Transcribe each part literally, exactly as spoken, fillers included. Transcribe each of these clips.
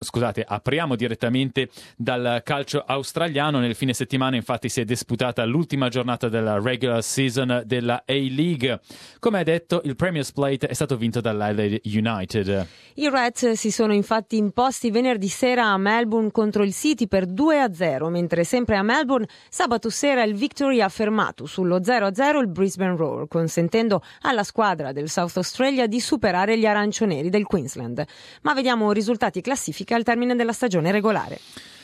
Scusate, apriamo direttamente dal calcio australiano. Nel fine settimana infatti si è disputata l'ultima giornata della regular season della A-League. Come hai detto, il Premier's Plate è stato vinto dall'Adelaide United. I Reds si sono infatti imposti venerdì sera a Melbourne contro il City per due a zero, mentre sempre a Melbourne sabato sera il Victory ha fermato sullo zero a zero il Brisbane Roar, consentendo alla squadra del South Australia di superare gli arancioneri del Queensland. Ma vediamo risultati e classifiche al termine della stagione regolare.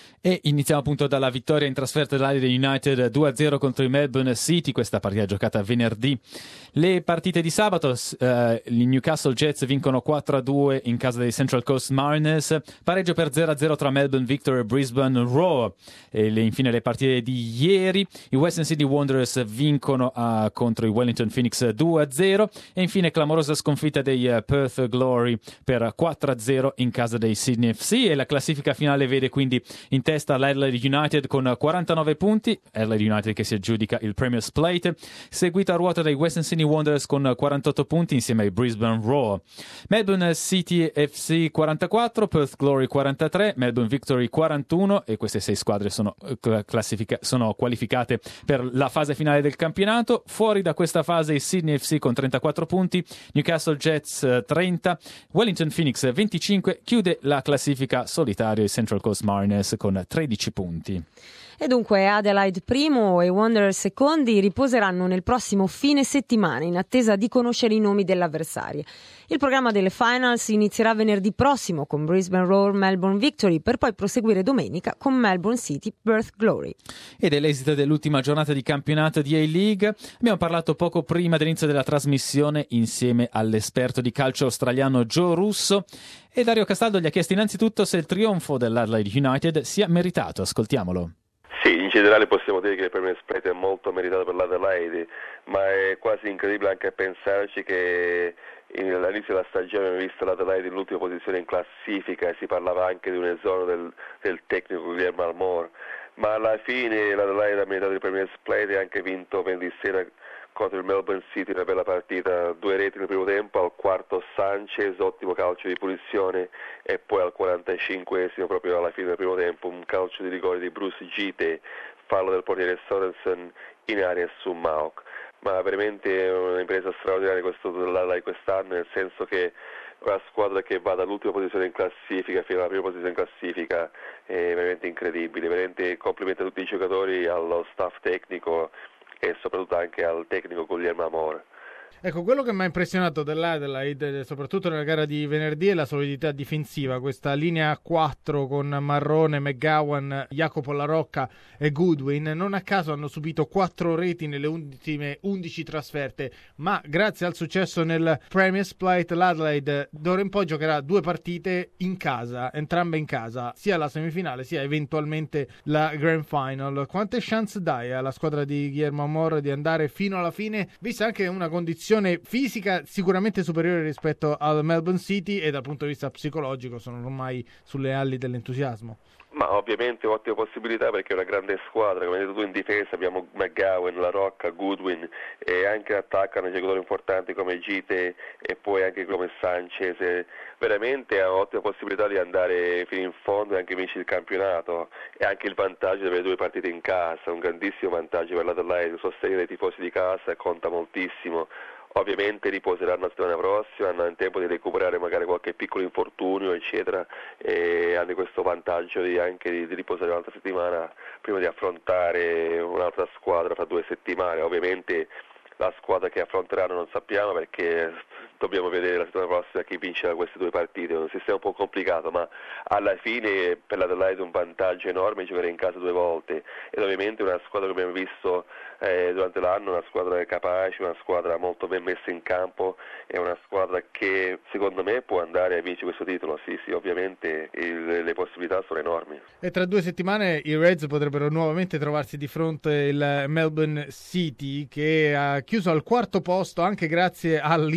E iniziamo appunto dalla vittoria in trasferta dell'Adelaide United due a zero contro il Melbourne City. Questa partita giocata venerdì. Le partite di sabato, eh, i Newcastle Jets vincono quattro a due in casa dei Central Coast Mariners, pareggio per zero a zero tra Melbourne Victory e Brisbane Roar. E le, infine le partite di ieri, i Western Sydney Wanderers vincono uh, contro i Wellington Phoenix due a zero e infine clamorosa sconfitta dei uh, Perth Glory per quattro a zero in casa dei Sydney F C. E la classifica finale vede quindi in testa l'Adelaide United con quarantanove punti, Adelaide United che si aggiudica il Premier's Plate, seguita a ruota dai Western Sydney Wanderers con quarantotto punti insieme ai Brisbane Roar. Melbourne City F C quarantaquattro, Perth Glory quarantatré, Melbourne Victory quarantuno e queste sei squadre sono, classifica- sono qualificate per la fase finale del campionato. Fuori da questa fase il Sydney F C con trentaquattro punti, Newcastle Jets trenta, Wellington Phoenix venticinque, chiude la classifica solitario il Central Coast Mariners con tredici punti. E dunque Adelaide primo e Wanderers secondi riposeranno nel prossimo fine settimana in attesa di conoscere i nomi dell'avversario. Il programma delle finals inizierà venerdì prossimo con Brisbane Roar Melbourne Victory per poi proseguire domenica con Melbourne City Perth Glory. Ed è l'esito dell'ultima giornata di campionato di A-League. Abbiamo parlato poco prima dell'inizio della trasmissione insieme all'esperto di calcio australiano Joe Russo e Dario Castaldo gli ha chiesto innanzitutto se il trionfo dell'Adelaide United sia meritato. Ascoltiamolo. Sì, in generale possiamo dire che il Premier's Plate è molto meritato per l'Adelaide, ma è quasi incredibile anche pensarci che all'inizio della stagione abbiamo visto l'Adelaide in l'ultima posizione in classifica e si parlava anche di un esonero del, del tecnico Guillermo Almor, ma alla fine l'Adelaide ha meritato il Premier's Plate e ha anche vinto venerdì sera contro il Melbourne City, una bella partita, due reti nel primo tempo, al quarto Sanchez, ottimo calcio di punizione e poi al quarantacinquesimo proprio alla fine del primo tempo un calcio di rigore di Bruce Gite, fallo del portiere Sorensen in area su Mauk. Ma veramente è un'impresa straordinaria questo di quest'anno, nel senso che una squadra che va dall'ultima posizione in classifica fino alla prima posizione in classifica è veramente incredibile, veramente complimenti a tutti i giocatori, allo staff tecnico e soprattutto anche al tecnico Guillermo Almor. Ecco, quello che mi ha impressionato dell'Adelaide, soprattutto nella gara di venerdì, è la solidità difensiva, questa linea a quattro con Marrone, McGowan, Jacopo La Rocca e Goodwin. Non a caso hanno subito quattro reti nelle ultime undici trasferte, ma grazie al successo nel Premier's Plate l'Adelaide d'ora in poi giocherà due partite in casa, entrambe in casa, sia la semifinale sia eventualmente la Grand Final. Quante chance dai alla squadra di Guillermo Almor di andare fino alla fine, vista anche una condizione fisica sicuramente superiore rispetto al Melbourne City e dal punto di vista psicologico sono ormai sulle ali dell'entusiasmo? Ma ovviamente ottima possibilità perché è una grande squadra, come hai detto tu in difesa abbiamo McGowan, La Rocca, Goodwin e anche in attacco hanno giocatori importanti come Gite e poi anche come Sanchez, veramente ha ottima possibilità di andare fino in fondo e anche vincere il campionato e anche il vantaggio di avere due partite in casa, un grandissimo vantaggio per l'Adelaide, sostenere i tifosi di casa conta moltissimo. Ovviamente riposeranno la settimana prossima, hanno il tempo di recuperare magari qualche piccolo infortunio eccetera e hanno questo vantaggio di anche di, di riposare un'altra settimana prima di affrontare un'altra squadra fra due settimane. Ovviamente la squadra che affronteranno non sappiamo perché dobbiamo vedere la settimana prossima chi vincerà queste due partite, è un sistema un po' complicato ma alla fine per l'Adelaide è un vantaggio enorme giocare in casa due volte ed ovviamente una squadra che abbiamo visto eh, durante l'anno, una squadra capace, una squadra molto ben messa in campo e una squadra che secondo me può andare a vincere questo titolo, sì sì ovviamente il, le possibilità sono enormi. E tra due settimane i Reds potrebbero nuovamente trovarsi di fronte il Melbourne City che ha chiuso al quarto posto anche grazie all'impresa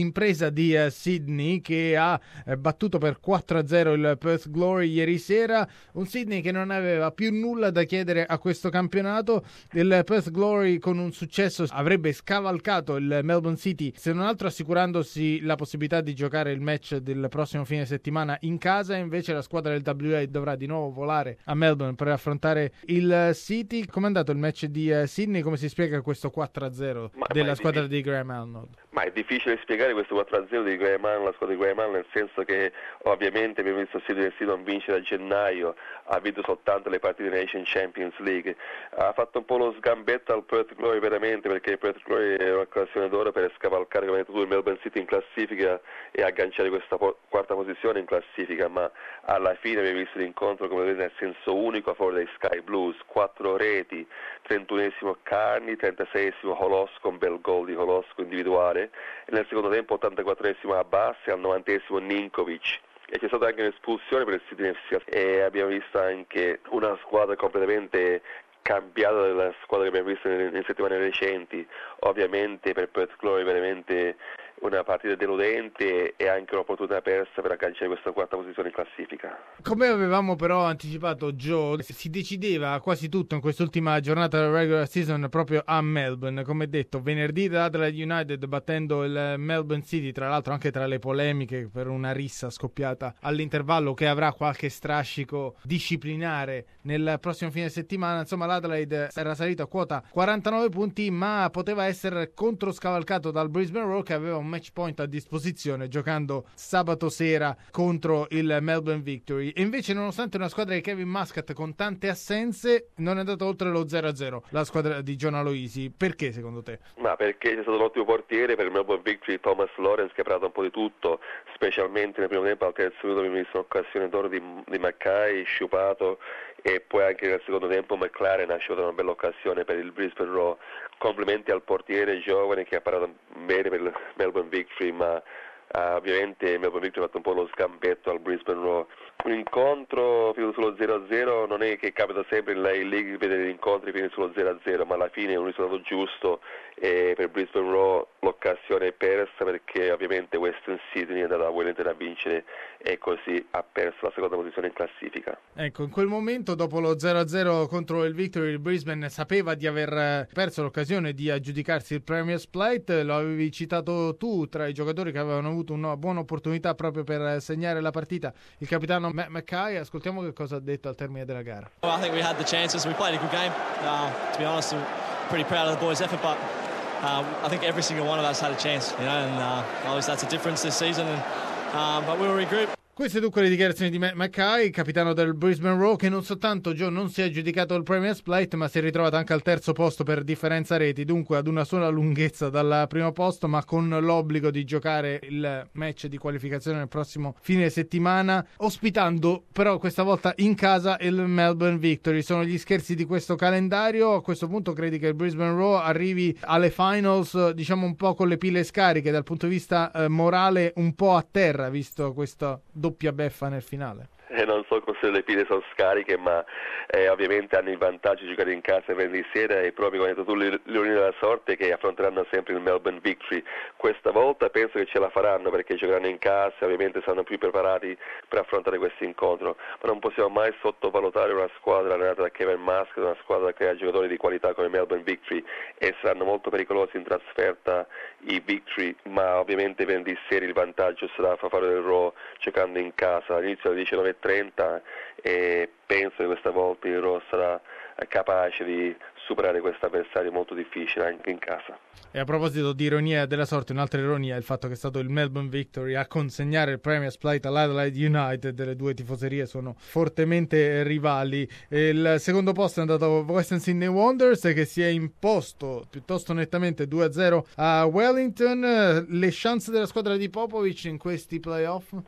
di uh, Sydney, che ha uh, battuto per quattro a zero il Perth Glory ieri sera, un Sydney che non aveva più nulla da chiedere a questo campionato. Il Perth Glory con un successo avrebbe scavalcato il Melbourne City, se non altro assicurandosi la possibilità di giocare il match del prossimo fine settimana in casa. Invece la squadra del W A dovrà di nuovo volare a Melbourne per affrontare il City. Com'è andato il match di uh, Sydney? Come si spiega questo quattro a zero ma, della ma squadra di Graham Arnold? Ma è difficile spiegare questo quattro a zero di Graham Arnold, la squadra di Graham Arnold, nel senso che ovviamente abbiamo visto Sydney City non vincere a gennaio, ha vinto soltanto le partite Nation Champions League, ha fatto un po' lo sgambetto al Perth Glory veramente, perché il Perth Glory è un'occasione d'oro per scavalcare, come hai detto tu, il Melbourne City in classifica e agganciare questa po- quarta posizione in classifica, ma alla fine abbiamo visto l'incontro, come vedete, nel senso unico a favore dei Sky Blues, quattro reti, trentunesimo Carney, trentaseiesimo Holos con bel gol di Holos individuale, e nel secondo tempo ottantaquattresimo Abbas e al novantesimo Ninkovic. E c'è stata anche un'espulsione per il Sydney F C e abbiamo visto anche una squadra completamente cambiata dalla squadra che abbiamo visto nelle, nelle settimane recenti. Ovviamente per Perth Glory veramente una partita deludente e anche un'opportunità persa per agganciare questa quarta posizione in classifica. Come avevamo però anticipato, Joe, si decideva quasi tutto in quest'ultima giornata della regular season proprio a Melbourne. Come detto, venerdì l'Adelaide United battendo il Melbourne City, tra l'altro anche tra le polemiche per una rissa scoppiata all'intervallo che avrà qualche strascico disciplinare nel prossimo fine settimana. Insomma, l'Adelaide era salito a quota quarantanove punti, ma poteva essere controscavalcato dal Brisbane Roar, che aveva un match point a disposizione giocando sabato sera contro il Melbourne Victory. E invece, nonostante una squadra di Kevin Muscat con tante assenze, non è andata oltre lo zero a zero la squadra di John Aloisi. Perché secondo te? Ma perché c'è stato un ottimo portiere per il Melbourne Victory, Thomas Lawrence, che ha parlato un po' di tutto, specialmente nel primo tempo. Al terzo minuto abbiamo visto un'occasione d'oro di, di Mackay sciupato, e poi anche nel secondo tempo McLaren ha sciupato una bella occasione per il Brisbane Roar. Complimenti al portiere giovane che ha parlato bene per il Melbourne Victory, ma uh, ovviamente il Melbourne Victory ha fatto un po' lo sgambetto al Brisbane Roar. Un incontro finito sullo zero a zero non è che capita sempre in League vedere gli incontri finiti sullo zero a zero, ma alla fine è un risultato giusto, e per Brisbane Roar l'occasione è persa perché ovviamente Western Sydney è andata a Wellington a vincere e così ha perso la seconda posizione in classifica. Ecco, in quel momento, dopo lo zero a zero contro il Victory, il Brisbane sapeva di aver perso l'occasione di aggiudicarsi il Premier's Plate. Lo avevi citato tu tra i giocatori che avevano avuto una buona opportunità proprio per segnare la partita, il capitano Matt Mackay. Ascoltiamo che cosa ha detto al termine della gara. Well, I think we had the chances. We played a good game. Uh, to be honest, I'm pretty proud of the boys' effort, but uh, I think every single one of us had a chance, you know, and uh, obviously that's a difference this season. And um, but we will regroup. Queste dunque le dichiarazioni di Matt Mackay, capitano del Brisbane Roar, che non soltanto Joe non si è aggiudicato il Premier's Plate, ma si è ritrovato anche al terzo posto per differenza reti, dunque ad una sola lunghezza dal primo posto, ma con l'obbligo di giocare il match di qualificazione nel prossimo fine settimana, ospitando però questa volta in casa il Melbourne Victory. Sono gli scherzi di questo calendario. A questo punto credi che il Brisbane Roar arrivi alle finals, diciamo, un po' con le pile scariche, dal punto di vista eh, morale un po' a terra, visto questo doppia beffa nel finale? Eh, non so se le pile sono scariche, ma eh, ovviamente hanno il vantaggio di giocare in casa venerdì sera, e proprio come hai detto tu, le leoni della sorte che affronteranno sempre il Melbourne Victory. Questa volta penso che ce la faranno perché giocheranno in casa e ovviamente saranno più preparati per affrontare questo incontro, ma non possiamo mai sottovalutare una squadra allenata da Kevin Muscat, una squadra che ha giocatori di qualità come Melbourne Victory, e saranno molto pericolosi in trasferta i Victory, ma ovviamente venerdì sera il vantaggio sarà a favore del Roar giocando in casa all'inizio alle diciannove e trenta, e penso che questa volta il Roar sarà capace di superare questo avversario molto difficile anche in casa. E a proposito di ironia della sorte, un'altra ironia è il fatto che è stato il Melbourne Victory a consegnare il Premier's Plate all'Adelaide United. Le due tifoserie sono fortemente rivali. Il secondo posto è andato a Western Sydney Wanderers, che si è imposto piuttosto nettamente due a zero a Wellington. Le chance della squadra di Popovic in questi playoff?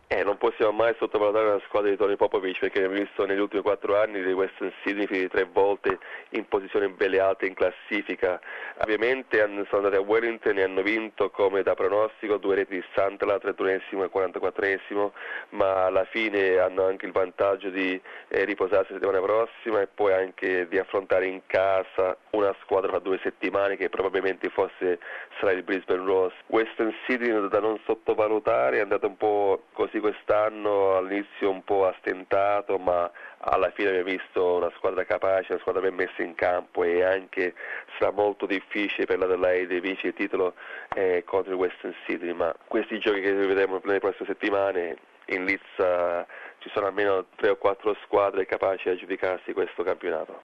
Eh, non possiamo mai sottovalutare la squadra di Tony Popovic, perché abbiamo visto negli ultimi quattro anni di Western Sydney tre volte in posizioni belle alte in classifica. Ovviamente sono andati a Wellington e hanno vinto come da pronostico, due reti di Santala, trentunesimo e quarantaquattresimo, ma alla fine hanno anche il vantaggio di eh, riposarsi la settimana prossima e poi anche di affrontare in casa una squadra fra due settimane che probabilmente forse sarà il Brisbane Roar. Western Sydney da non sottovalutare, è andato un po' così quest'anno, all'inizio un po' a stentato, ma alla fine abbiamo visto una squadra capace, una squadra ben messa in campo, e anche sarà molto difficile per l'Adelaide vincere il titolo eh, contro il Western Sydney, ma questi giochi che vedremo nelle prossime settimane in Leeds uh, ci sono almeno tre o quattro squadre capaci di aggiudicarsi questo campionato.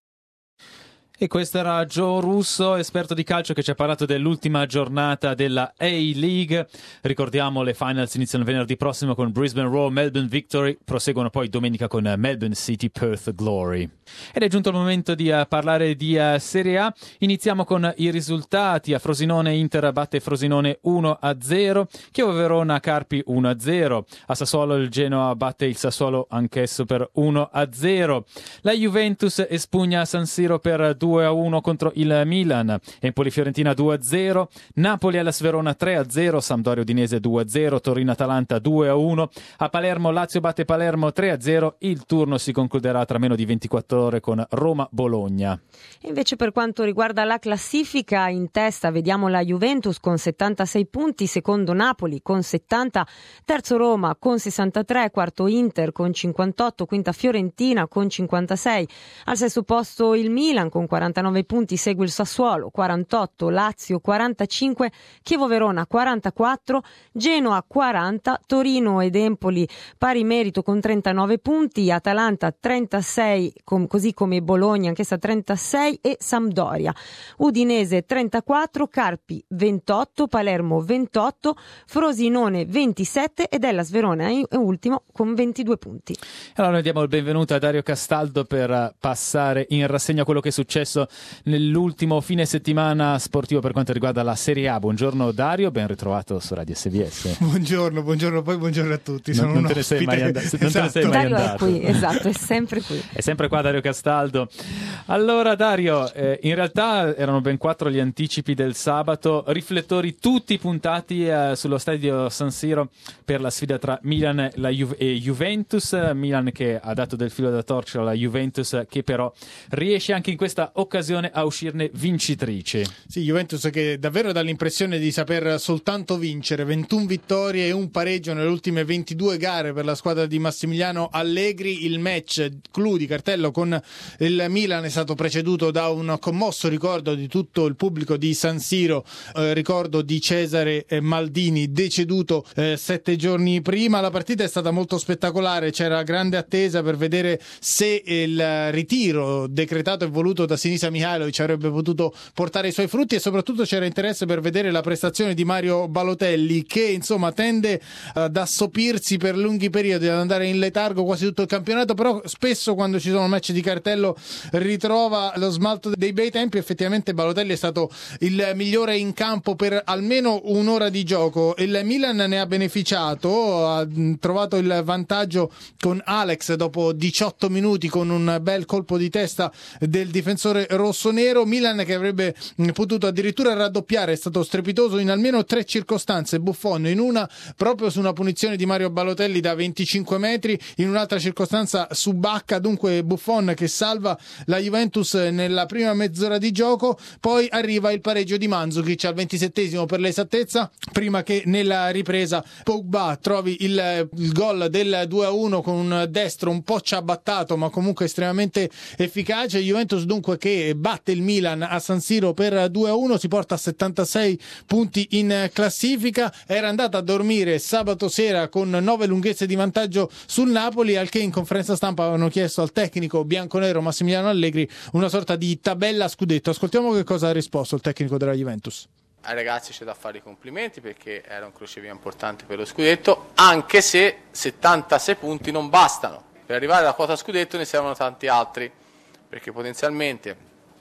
E questo era Joe Russo, esperto di calcio, che ci ha parlato dell'ultima giornata della A-League. Ricordiamo, le finals iniziano venerdì prossimo con Brisbane Roar, Melbourne Victory, proseguono poi domenica con Melbourne City, Perth Glory. Ed è giunto il momento di uh, parlare di uh, Serie A. Iniziamo con i risultati. A Frosinone Inter batte Frosinone uno a zero, Chievo Verona Carpi uno a zero, a Sassuolo il Genoa batte il Sassuolo anch'esso per uno a zero, la Juventus espugna San Siro per due a uno contro il Milan, Empoli Fiorentina due a zero, Napoli alla Verona tre a zero, Sampdoria Udinese due a zero, Torino Atalanta due a uno, a Palermo Lazio batte Palermo tre a zero. Il turno si concluderà tra meno di ventiquattro ore con Roma Bologna. Invece per quanto riguarda la classifica, in testa vediamo la Juventus con settantasei punti, secondo Napoli con settanta, terzo Roma con sessantatré, quarto Inter con cinquantotto, quinta Fiorentina con cinquantasei, al sesto posto il Milan con quarantanove punti, segue il Sassuolo quarantotto, Lazio quarantacinque, Chievo Verona quarantaquattro, Genoa quaranta, Torino ed Empoli pari merito con trentanove punti, Atalanta trentasei, com- così come Bologna anch'essa trentasei, e Sampdoria Udinese trentaquattro, Carpi ventotto, Palermo ventotto, Frosinone ventisette ed Hellas Verona è ultimo con ventidue punti. Allora noi diamo il benvenuto a Dario Castaldo per passare in rassegna quello che è successo nell'ultimo fine settimana sportivo per quanto riguarda la Serie A. Buongiorno Dario, ben ritrovato su Radio S B S. Buongiorno, buongiorno, poi buongiorno a tutti. Non, Sono non un te ne sei mai, and- esatto. non te ne sei mai Dario andato. è qui, esatto, è sempre qui. È sempre qua Dario Castaldo. Allora Dario, eh, in realtà erano ben quattro gli anticipi del sabato, riflettori tutti puntati eh, sullo stadio San Siro per la sfida tra Milan la Ju- e Juventus. Milan che ha dato del filo da torcere alla Juventus, che però riesce anche in questa occasione a uscirne vincitrice. Sì, Juventus che davvero dà l'impressione di saper soltanto vincere, ventuno vittorie e un pareggio nelle ultime ventidue gare per la squadra di Massimiliano Allegri. Il match clou di cartello con il Milan è stato preceduto da un commosso ricordo di tutto il pubblico di San Siro, eh, ricordo di Cesare Maldini, deceduto eh, sette giorni prima. La partita è stata molto spettacolare, c'era grande attesa per vedere se il ritiro decretato e voluto da Sinisa Mihajlovic avrebbe potuto portare i suoi frutti, e soprattutto c'era interesse per vedere la prestazione di Mario Balotelli, che insomma tende ad assopirsi per lunghi periodi, ad andare in letargo quasi tutto il campionato, però spesso quando ci sono match di cartello ritrova lo smalto dei bei tempi. Effettivamente Balotelli è stato il migliore in campo per almeno un'ora di gioco. Il Milan ne ha beneficiato, ha trovato il vantaggio con Alex dopo diciotto minuti con un bel colpo di testa del difensore rossonero. Milan che avrebbe potuto addirittura raddoppiare, è stato strepitoso in almeno tre circostanze. Buffon in una proprio su una punizione di Mario Balotelli da venticinque metri, in un'altra circostanza su Bacca, dunque Buffon che salva la Juventus nella prima mezz'ora di gioco. Poi arriva il pareggio di Mandzukic al ventisettesimo per l'esattezza, prima che nella ripresa Pogba trovi il, il gol del due a uno con un destro un po' ciabattato ma comunque estremamente efficace. Juventus dunque che batte il Milan a San Siro per due a uno, si porta a settantasei punti in classifica. Era andata a dormire sabato sera con nove lunghezze di vantaggio sul Napoli, al che in conferenza stampa avevano chiesto al tecnico bianconero Massimiliano Allegri una sorta di tabella scudetto. Ascoltiamo che cosa ha risposto il tecnico della Juventus. Ai ragazzi c'è da fare i complimenti perché era un crocevia importante per lo scudetto, anche se settantasei punti non bastano. Per arrivare alla quota scudetto ne servono tanti altri, perché potenzialmente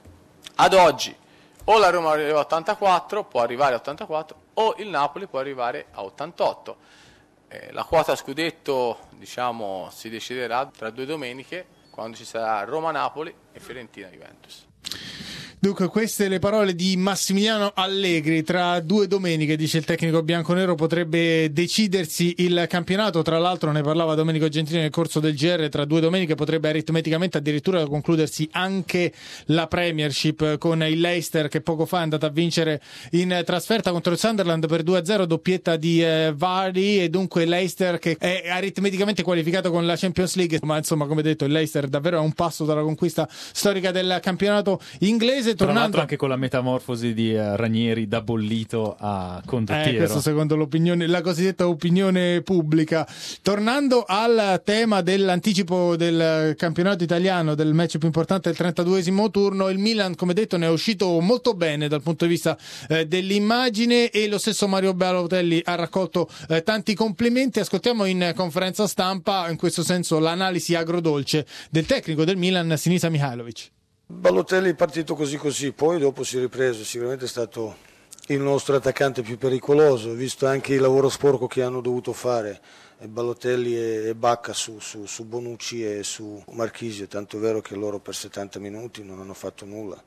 ad oggi o la Roma arriva a ottantaquattro, può arrivare a ottantaquattro, o il Napoli può arrivare a ottantotto. Eh, la quota scudetto, diciamo, si deciderà tra due domeniche, quando ci sarà Roma-Napoli e Fiorentina-Juventus. Dunque, queste le parole di Massimiliano Allegri. Tra due domeniche, dice il tecnico bianconero, potrebbe decidersi il campionato. Tra l'altro ne parlava Domenico Gentili nel corso del G R, tra due domeniche potrebbe aritmeticamente addirittura concludersi anche la Premiership, con il Leicester che poco fa è andato a vincere in trasferta contro il Sunderland per due a zero, doppietta di eh, Vardy, e dunque Leicester che è aritmeticamente qualificato con la Champions League. Ma insomma, come detto, il Leicester davvero è un passo dalla conquista storica del campionato inglese. Tra l'altro anche con la metamorfosi di uh, Ranieri da bollito a condottiero. Eh, questo secondo l'opinione, la cosiddetta opinione pubblica. Tornando al tema dell'anticipo del campionato italiano, del match più importante del trentaduesimo turno, il Milan, come detto, ne è uscito molto bene dal punto di vista eh, dell'immagine, e lo stesso Mario Balotelli ha raccolto eh, tanti complimenti. Ascoltiamo in conferenza stampa, in questo senso, l'analisi agrodolce del tecnico del Milan, Sinisa Mihajlovic. Balotelli è partito così così, poi dopo si è ripreso, sicuramente è stato il nostro attaccante più pericoloso, visto anche il lavoro sporco che hanno dovuto fare Balotelli e Bacca su, su, su Bonucci e su Marchisio, tanto è vero che loro per settanta minuti non hanno fatto nulla,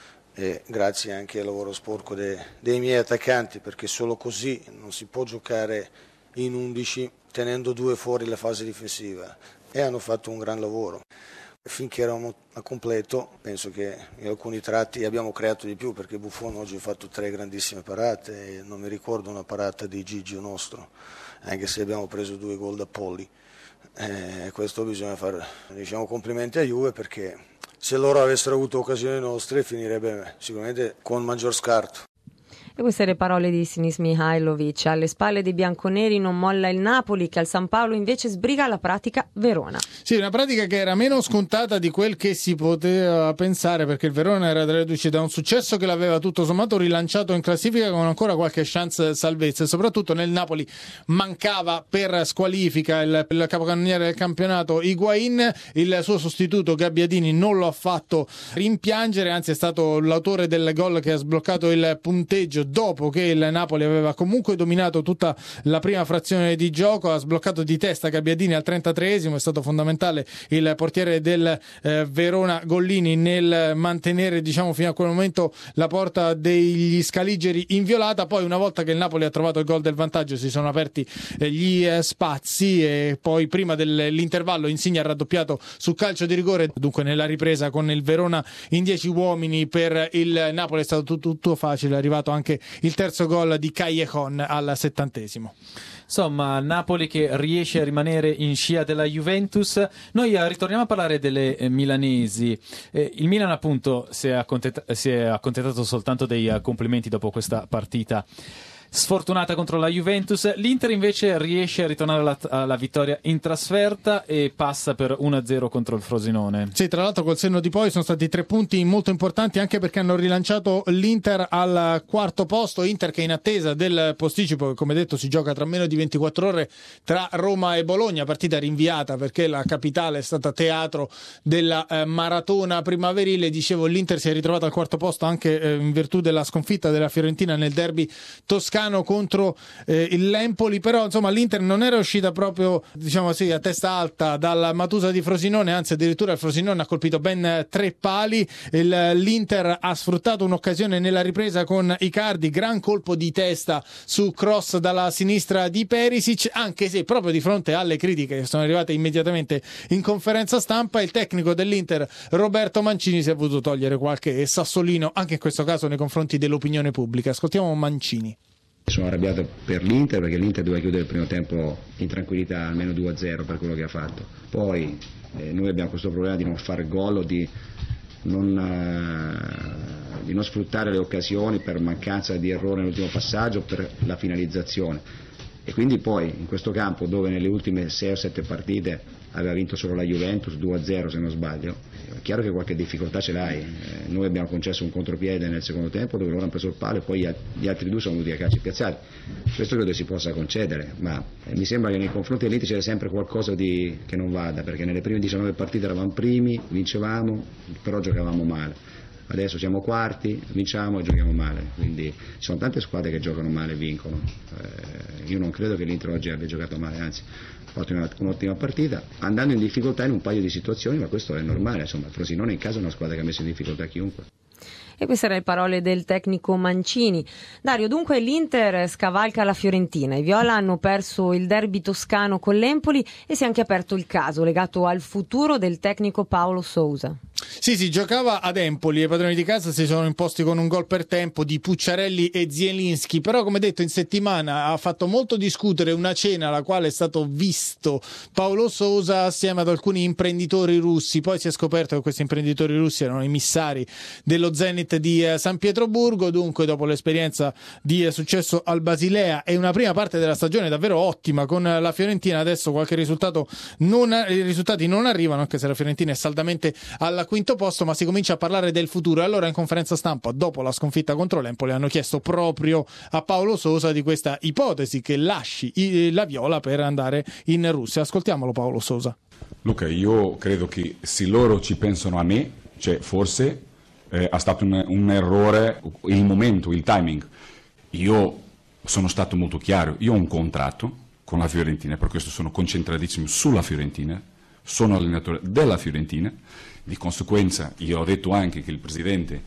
e grazie anche al lavoro sporco de, dei miei attaccanti, perché solo così non si può giocare in undici tenendo due fuori la fase difensiva, e hanno fatto un gran lavoro. Finché eravamo a completo, penso che in alcuni tratti abbiamo creato di più, perché Buffon oggi ha fatto tre grandissime parate, e non mi ricordo una parata di Gigio nostro, anche se abbiamo preso due gol da Polli. Eh, questo bisogna fare, diciamo, complimenti a Juve, perché se loro avessero avuto occasioni nostre finirebbe sicuramente con maggior scarto. E queste le parole di Sinisa Mihajlovic. Alle spalle dei bianconeri non molla il Napoli, che al San Paolo invece sbriga la pratica Verona. Sì, una pratica che era meno scontata di quel che si poteva pensare, perché il Verona era reduce da un successo che l'aveva tutto sommato rilanciato in classifica con ancora qualche chance salvezza, e soprattutto nel Napoli mancava per squalifica il, il capocannoniere del campionato Higuain. Il suo sostituto Gabbiadini non lo ha fatto rimpiangere, anzi è stato l'autore del gol che ha sbloccato il punteggio dopo che il Napoli aveva comunque dominato tutta la prima frazione di gioco. Ha sbloccato di testa Gabbiadini al trentatreesimo, è stato fondamentale il portiere del eh, Verona Gollini nel mantenere, diciamo, fino a quel momento la porta degli scaligeri inviolata. Poi, una volta che il Napoli ha trovato il gol del vantaggio, si sono aperti eh, gli eh, spazi, e poi prima dell'intervallo Insigne ha raddoppiato su calcio di rigore. Dunque nella ripresa con il Verona in dieci uomini per il Napoli è stato tutto, tutto facile, è arrivato anche il terzo gol di Callejon al settantesimo. Insomma, Napoli che riesce a rimanere in scia della Juventus. Noi eh, ritorniamo a parlare delle eh, milanesi. Eh, il Milan appunto si è, accontenta- si è accontentato soltanto dei uh, complimenti dopo questa partita sfortunata contro la Juventus. L'Inter invece riesce a ritornare alla, alla vittoria in trasferta e passa per uno a zero contro il Frosinone. Sì, tra l'altro col senno di poi sono stati tre punti molto importanti, anche perché hanno rilanciato l'Inter al quarto posto. Inter che in attesa del posticipo, che come detto si gioca tra meno di ventiquattro ore tra Roma e Bologna, partita rinviata perché la capitale è stata teatro della eh, maratona primaverile. Dicevo, l'Inter si è ritrovato al quarto posto anche eh, in virtù della sconfitta della Fiorentina nel derby toscano contro eh, il Empoli, però insomma l'Inter non era uscita proprio, diciamo sì, a testa alta dalla Matusa di Frosinone, anzi addirittura il Frosinone ha colpito ben tre pali. Il, l'Inter ha sfruttato un'occasione nella ripresa con Icardi, gran colpo di testa su cross dalla sinistra di Perisic, anche se proprio di fronte alle critiche che sono arrivate immediatamente in conferenza stampa il tecnico dell'Inter Roberto Mancini si è voluto togliere qualche sassolino, anche in questo caso nei confronti dell'opinione pubblica. Ascoltiamo Mancini. Sono arrabbiato per l'Inter, perché l'Inter doveva chiudere il primo tempo in tranquillità, almeno due a zero per quello che ha fatto. Poi eh, noi abbiamo questo problema di non fare gol o di non, eh, di non sfruttare le occasioni per mancanza di errore nell'ultimo passaggio, per la finalizzazione. E quindi poi in questo campo, dove nelle ultime sei o sette partite aveva vinto solo la Juventus due a zero se non sbaglio, è chiaro che qualche difficoltà ce l'hai. Eh, noi abbiamo concesso un contropiede nel secondo tempo dove loro hanno preso il palo e poi gli altri due sono venuti a calci piazzati. Questo credo si possa concedere, ma eh, mi sembra che nei confronti dell'Inter c'era sempre qualcosa di, che non vada, perché nelle prime diciannove partite eravamo primi, vincevamo, però giocavamo male. adesso siamo quarti, vinciamo e giochiamo male, quindi ci sono tante squadre che giocano male e vincono. Eh, io non credo che l'Inter oggi abbia giocato male, anzi ha fatto una, un'ottima partita, andando in difficoltà in un paio di situazioni, ma questo è normale, insomma, il Frosinone in casa è una squadra che ha messo in difficoltà chiunque. E queste erano le parole del tecnico Mancini. Dario, dunque l'Inter scavalca la Fiorentina. I viola hanno perso il derby toscano con l'Empoli e si è anche aperto il caso legato al futuro del tecnico Paulo Sousa. Sì, si giocava ad Empoli e i padroni di casa si sono imposti con un gol per tempo di Pucciarelli e Zielinski, però come detto in settimana ha fatto molto discutere una cena alla quale è stato visto Paulo Sousa assieme ad alcuni imprenditori russi. Poi si è scoperto che questi imprenditori russi erano emissari dello Zenit di San Pietroburgo. Dunque, dopo l'esperienza di successo al Basilea e una prima parte della stagione davvero ottima con la Fiorentina, adesso qualche risultato non, i risultati non arrivano, anche se la Fiorentina è saldamente alla quinto posto, ma si comincia a parlare del futuro. Allora in conferenza stampa dopo la sconfitta contro l'Empoli hanno chiesto proprio a Paulo Sousa di questa ipotesi che lasci la viola per andare in Russia. Ascoltiamolo Paulo Sousa. Luca, io credo che se loro ci pensano a me, cioè forse eh, è stato un, un errore il momento, il timing. Io sono stato molto chiaro, io ho un contratto con la Fiorentina, per questo sono concentratissimo sulla Fiorentina, sono allenatore della Fiorentina. Di conseguenza io ho detto anche che il Presidente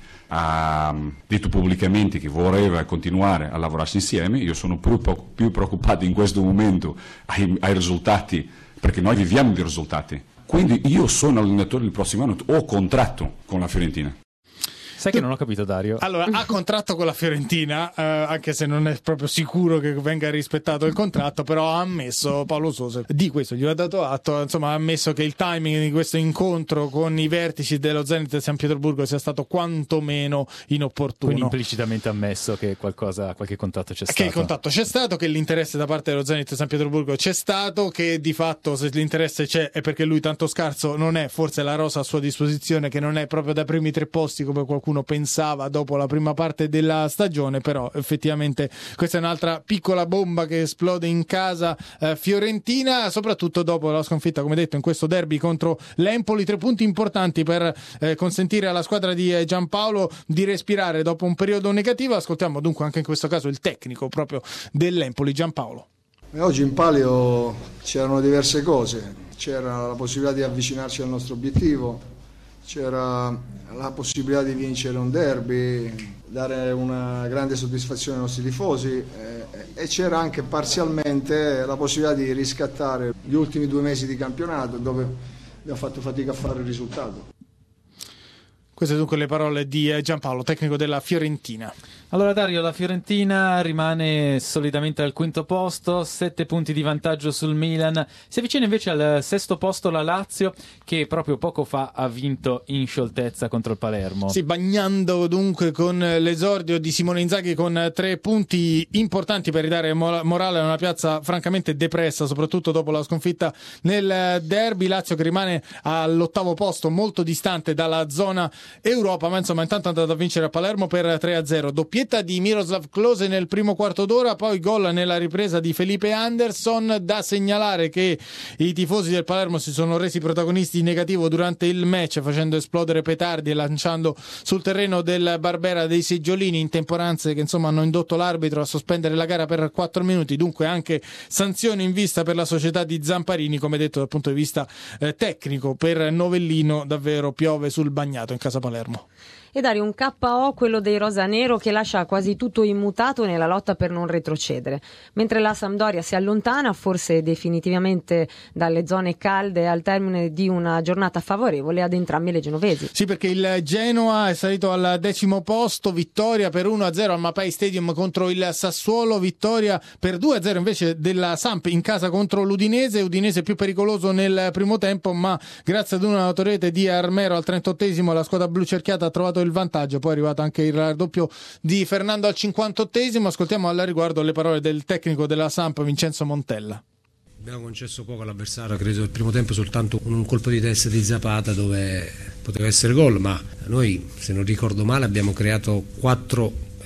ha detto pubblicamente che voleva continuare a lavorarsi insieme. Io sono più, più preoccupato in questo momento ai, ai risultati, perché noi viviamo di risultati. Quindi io sono allenatore il prossimo anno, ho contratto con la Fiorentina. Sai che non ho capito, Dario? Allora, ha contratto con la Fiorentina, eh, anche se non è proprio sicuro che venga rispettato il contratto, però ha ammesso Paulo Sousa, di questo gli ho dato atto, insomma ha ammesso che il timing di questo incontro con i vertici dello Zenit San Pietroburgo sia stato quantomeno inopportuno. Quindi implicitamente ammesso che qualcosa, qualche contratto c'è stato. Che il contatto c'è stato, che l'interesse da parte dello Zenit San Pietroburgo c'è stato, che di fatto se l'interesse c'è è perché lui tanto scarso non è, forse la rosa a sua disposizione che non è proprio dai primi tre posti come qualcuno pensava dopo la prima parte della stagione, però effettivamente questa è un'altra piccola bomba che esplode in casa eh, fiorentina, soprattutto dopo la sconfitta, come detto, in questo derby contro l'Empoli. Tre punti importanti per eh, consentire alla squadra di eh, Giampaolo di respirare dopo un periodo negativo. Ascoltiamo dunque anche in questo caso il tecnico proprio dell'Empoli, Giampaolo. E oggi in palio c'erano diverse cose, c'era la possibilità di avvicinarci al nostro obiettivo, c'era la possibilità di vincere un derby, dare una grande soddisfazione ai nostri tifosi eh, e c'era anche parzialmente la possibilità di riscattare gli ultimi due mesi di campionato dove abbiamo fatto fatica a fare il risultato. Queste dunque le parole di Giampaolo, tecnico della Fiorentina. Allora Dario, la Fiorentina rimane solidamente al quinto posto, sette punti di vantaggio sul Milan, si avvicina invece al sesto posto la Lazio che proprio poco fa ha vinto in scioltezza contro il Palermo. Sì, bagnando dunque con l'esordio di Simone Inzaghi con tre punti importanti per ridare morale a una piazza francamente depressa, soprattutto dopo la sconfitta nel derby. Lazio che rimane all'ottavo posto, molto distante dalla zona Europa, ma insomma intanto è andato a vincere a Palermo per tre a zero. Doppietta di Miroslav Klose nel primo quarto d'ora, poi gol nella ripresa di Felipe Anderson. Da segnalare che i tifosi del Palermo si sono resi protagonisti in negativo durante il match, facendo esplodere petardi e lanciando sul terreno del Barbera dei seggiolini, intemperanze che insomma hanno indotto l'arbitro a sospendere la gara per quattro minuti. Dunque anche sanzioni in vista per la società di Zamparini, come detto dal punto di vista eh, tecnico per Novellino davvero piove sul bagnato in casa Palermo. E Dario, un K O, quello dei rosanero, che lascia quasi tutto immutato nella lotta per non retrocedere. Mentre la Sampdoria si allontana, forse definitivamente, dalle zone calde al termine di una giornata favorevole ad entrambe le genovesi. Sì, perché il Genoa è salito al decimo posto, vittoria per uno a zero al Mapei Stadium contro il Sassuolo, vittoria per due a zero invece della Samp in casa contro l'Udinese, Udinese più pericoloso nel primo tempo, ma grazie ad una autorete di Armero al trentottesimo la squadra blu cerchiata ha trovato il vantaggio, poi è arrivato anche il raddoppio di Fernando al cinquantottesimo. Ascoltiamo al riguardo le parole del tecnico della Samp, Vincenzo Montella. Abbiamo concesso poco all'avversario, credo il primo tempo soltanto un colpo di testa di Zapata dove poteva essere gol, ma noi, se non ricordo male, abbiamo creato quattro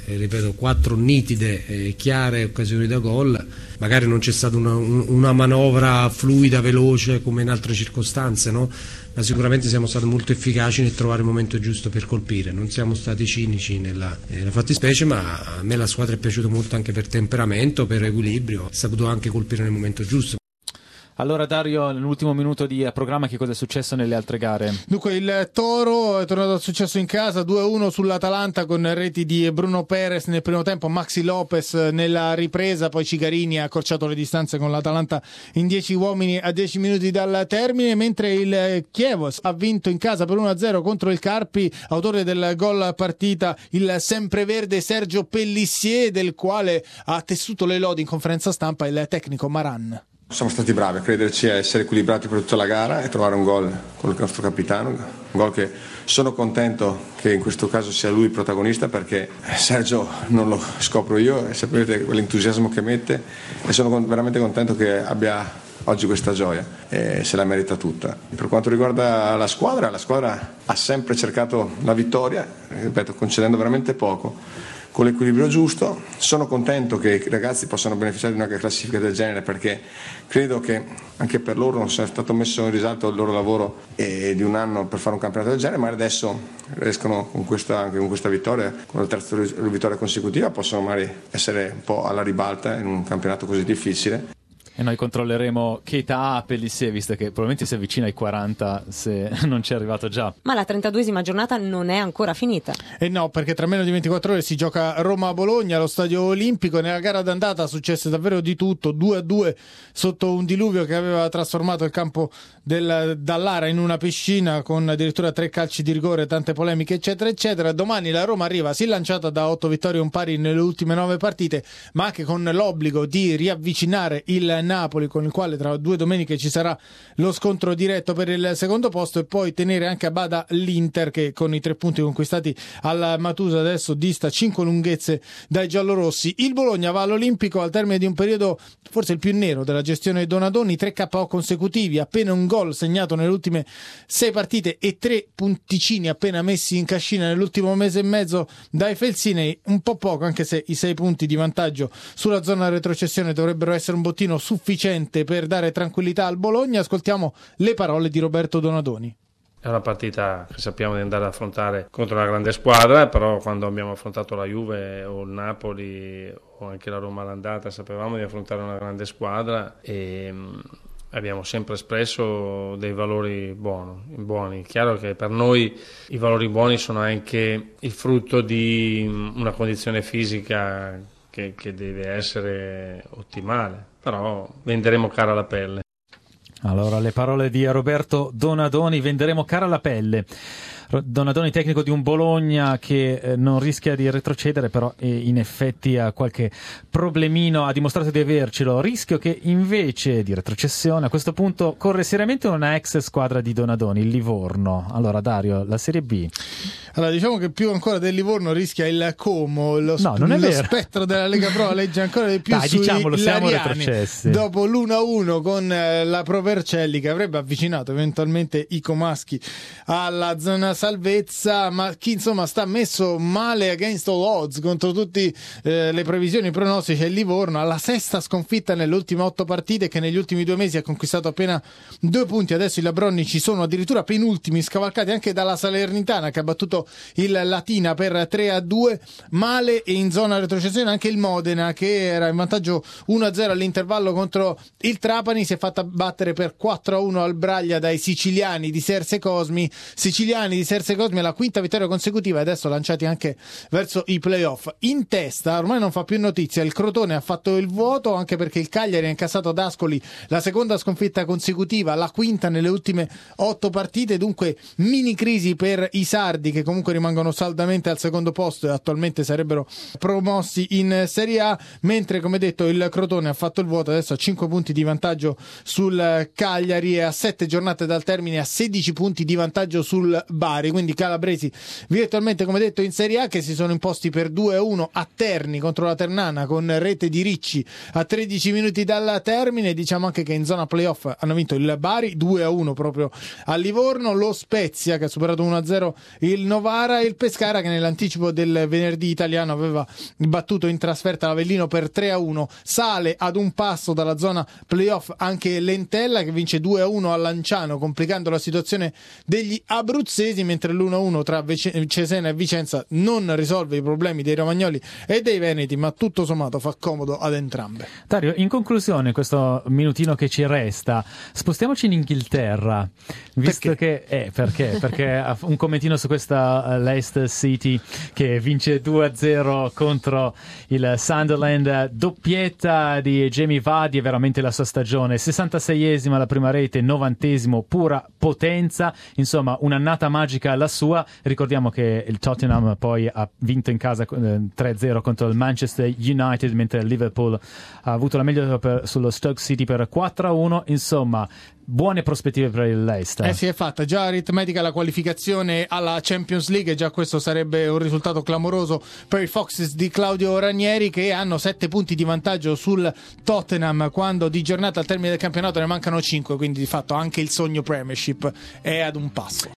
eh, ripeto, quattro nitide e chiare occasioni da gol. Magari non c'è stata una, una manovra fluida, veloce come in altre circostanze, no? Ma sicuramente siamo stati molto efficaci nel trovare il momento giusto per colpire. Non siamo stati cinici nella, nella fattispecie, ma a me la squadra è piaciuta molto anche per temperamento, per equilibrio, ha saputo anche colpire nel momento giusto. Allora Dario, nell'ultimo minuto di programma, che cosa è successo nelle altre gare? Dunque il Toro è tornato al successo in casa, due a uno sull'Atalanta con reti di Bruno Perez nel primo tempo, Maxi Lopez nella ripresa, poi Cigarini ha accorciato le distanze con l'Atalanta in dieci uomini a dieci minuti dal termine, mentre il Chievo ha vinto in casa per uno a zero contro il Carpi, autore del gol partita il sempreverde Sergio Pellissier, del quale ha tessuto le lodi in conferenza stampa il tecnico Maran. Siamo stati bravi a crederci, a essere equilibrati per tutta la gara e trovare un gol con il nostro capitano, un gol che sono contento che in questo caso sia lui il protagonista, perché Sergio non lo scopro io e sapete quell'entusiasmo che mette, e sono veramente contento che abbia oggi questa gioia e se la merita tutta. Per quanto riguarda la squadra, la squadra ha sempre cercato la vittoria, ripeto, concedendo veramente poco, con l'equilibrio giusto. Sono contento che i ragazzi possano beneficiare di una classifica del genere, perché credo che anche per loro non sia stato messo in risalto il loro lavoro e di un anno per fare un campionato del genere, ma adesso riescono con questa, anche con questa vittoria, con la terza vittoria consecutiva, possono magari essere un po' alla ribalta in un campionato così difficile. E noi controlleremo che età ha Pellissier, visto che probabilmente si avvicina ai quaranta, se non ci è arrivato già. Ma la trentaduesima giornata non è ancora finita. E eh no, perché tra meno di ventiquattro ore si gioca Roma-Bologna allo Stadio Olimpico. Nella gara d'andata successe davvero di tutto, due a due sotto un diluvio che aveva trasformato il campo del Dallara in una piscina, con addirittura tre calci di rigore, tante polemiche eccetera eccetera. Domani la Roma arriva sì lanciata da otto vittorie e un pari nelle ultime nove partite, ma anche con l'obbligo di riavvicinare il Napoli, con il quale tra due domeniche ci sarà lo scontro diretto per il secondo posto, e poi tenere anche a bada l'Inter, che con i tre punti conquistati al Matusa adesso dista cinque lunghezze dai giallorossi. Il Bologna va all'Olimpico al termine di un periodo forse il più nero della gestione Donadoni, tre K O consecutivi, appena un gol segnato nelle ultime sei partite e tre punticini appena messi in cascina nell'ultimo mese e mezzo dai felsinei. Un po' poco, anche se i sei punti di vantaggio sulla zona retrocessione dovrebbero essere un bottino sufficiente per dare tranquillità al Bologna. Ascoltiamo le parole di Roberto Donadoni. È una partita che sappiamo di andare ad affrontare contro una grande squadra, però quando abbiamo affrontato la Juve o il Napoli o anche la Roma all'andata sapevamo di affrontare una grande squadra e abbiamo sempre espresso dei valori buoni, buoni. Chiaro che per noi i valori buoni sono anche il frutto di una condizione fisica che, che deve essere ottimale, però venderemo cara la pelle. Allora, le parole di Roberto Donadoni, venderemo cara la pelle. Donadoni, tecnico di un Bologna che eh, non rischia di retrocedere, però eh, in effetti ha qualche problemino, ha dimostrato di avercelo. Rischio che invece di retrocessione a questo punto corre seriamente una ex squadra di Donadoni, il Livorno. Allora Dario, la Serie B. Allora, diciamo che più ancora del Livorno rischia il Como, lo, no, non è lo vero. spettro della Lega Pro legge ancora di più. Dai, sui diciamolo, siamo Lariani, retrocessi. dopo l'uno a uno con eh, la Provercelli, che avrebbe avvicinato eventualmente i comaschi alla zona salvezza, ma chi insomma sta messo male against all odds contro tutte eh, le previsioni pronostici è il Livorno, alla sesta sconfitta nelle ultime otto partite, che negli ultimi due mesi ha conquistato appena due punti. Adesso i Labroni ci sono addirittura penultimi, scavalcati anche dalla Salernitana, che ha battuto il Latina per tre a due. Male, e in zona retrocessione anche il Modena, che era in vantaggio uno a zero all'intervallo contro il Trapani, si è fatta battere per quattro a uno al Braglia dai siciliani di Serse Cosmi. Siciliani di Serse Cosmi alla quinta vittoria consecutiva, e adesso lanciati anche verso i playoff. In testa, ormai non fa più notizia, il Crotone ha fatto il vuoto, anche perché il Cagliari ha incassato ad Ascoli la seconda sconfitta consecutiva, la quinta nelle ultime otto partite. Dunque mini crisi per i sardi, che comunque rimangono saldamente al secondo posto e attualmente sarebbero promossi in Serie A, mentre come detto il Crotone ha fatto il vuoto, adesso ha cinque punti di vantaggio sul Cagliari e a sette giornate dal termine a sedici punti di vantaggio sul Bari. Bari, quindi calabresi virtualmente come detto in Serie A, che si sono imposti per due a uno a Terni contro la Ternana con rete di Ricci a tredici minuti dal termine. Diciamo anche che in zona playoff hanno vinto il Bari due a uno proprio a Livorno, lo Spezia che ha superato uno a zero il Novara e il Pescara che nell'anticipo del venerdì italiano aveva battuto in trasferta l'Avellino per tre a uno. Sale ad un passo dalla zona playoff anche l'Entella che vince due a uno a Lanciano, complicando la situazione degli abruzzesi, mentre l'uno a uno tra Cesena e Vicenza non risolve i problemi dei romagnoli e dei veneti, ma tutto sommato fa comodo ad entrambe. Dario, in conclusione, questo minutino che ci resta, spostiamoci in Inghilterra, visto perché? che eh, perché? Perché un commentino su questa Leicester City che vince due a zero contro il Sunderland, doppietta di Jamie Vardy, è veramente la sua stagione, sessantaseiesima la prima rete, novantesimo pura potenza, insomma un'annata magica la sua. Ricordiamo che il Tottenham poi ha vinto in casa tre a zero contro il Manchester United, mentre il Liverpool ha avuto la meglio per, sullo Stoke City per quattro a uno, insomma buone prospettive per il Leicester. Eh si è fatta già aritmetica la qualificazione alla Champions League, e già questo sarebbe un risultato clamoroso per i Foxes di Claudio Ranieri, che hanno sette punti di vantaggio sul Tottenham quando di giornata al termine del campionato ne mancano cinque, quindi di fatto anche il sogno Premiership è ad un passo.